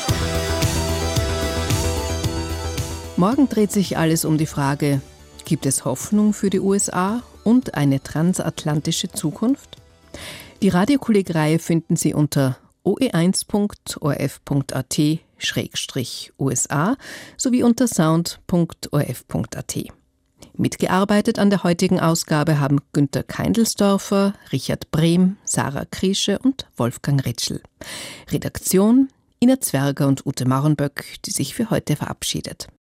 Morgen dreht sich alles um die Frage, gibt es Hoffnung für die U S A und eine transatlantische Zukunft? Die Radiokolleg-Reihe finden Sie unter o e eins punkt o r f punkt a t schrägstrich U S A sowie unter sound punkt o r f punkt a t. Mitgearbeitet an der heutigen Ausgabe haben Günter Keindelsdorfer, Richard Brehm, Sarah Kriesche und Wolfgang Ritschl. Redaktion Ina Zwerger und Ute Maurenböck, die sich für heute verabschiedet.